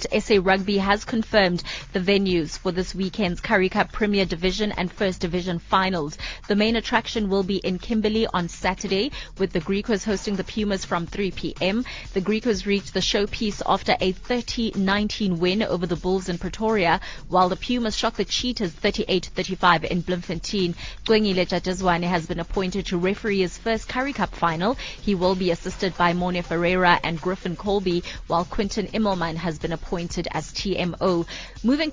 SA Rugby has confirmed the venues for this weekend's Currie Cup Premier Division and First Division finals. The main attraction will be in Kimberley on Saturday, with the Griquas hosting the Pumas from 3 p.m. The Griquas reached the showpiece after a 30-19 win over the Bulls in Pretoria, while the Pumas shocked the Cheetahs 38-35 in Bloemfontein. Cwengile Jajazwane has been appointed to referee his first Currie Cup final. He will be assisted by Mone Ferreira and Griffin Colby, while Quinton Immelman has been appointed as TMO. Moving